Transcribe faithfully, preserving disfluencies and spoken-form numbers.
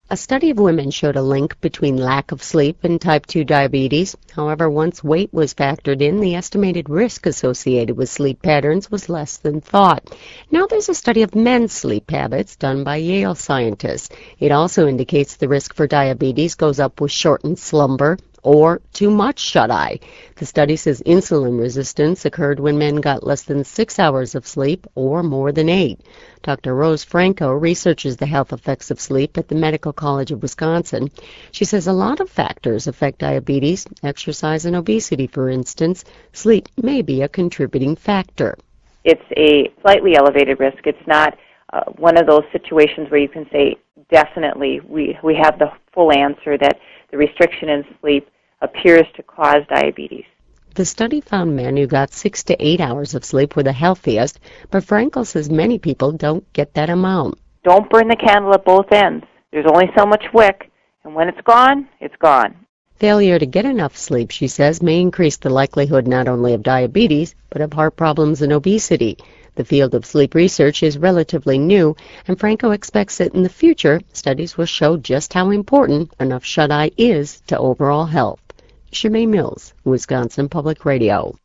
A study of women showed a link between lack of sleep and type two diabetes. However, once weight was factored in, the estimated risk associated with sleep patterns was less than thought. Now there's a study of men's sleep habits done by Yale scientists. It also indicates the risk for diabetes goes up with shortened slumber or too much shut-eye. The study says insulin resistance occurred when men got less than six hours of sleep or more than eight. Doctor Rose Franco researches the health effects of sleep at the Medical College of Wisconsin. She says a lot of factors affect diabetes, exercise and obesity, for instance. Sleep may be a contributing factor. It's a slightly elevated risk. It's not uh, one of those situations where you can say definitely we, we have the full answer that the restriction in sleep appears to cause diabetes. The study found men who got six to eight hours of sleep were the healthiest, but Frankel says many people don't get that amount. Don't burn the candle at both ends. There's only so much wick, and when it's gone, it's gone. Failure to get enough sleep, she says, may increase the likelihood not only of diabetes, but of heart problems and obesity. The field of sleep research is relatively new, and Franco expects that in the future, studies will show just how important enough shut-eye is to overall health. Shemaine Mills, Wisconsin Public Radio.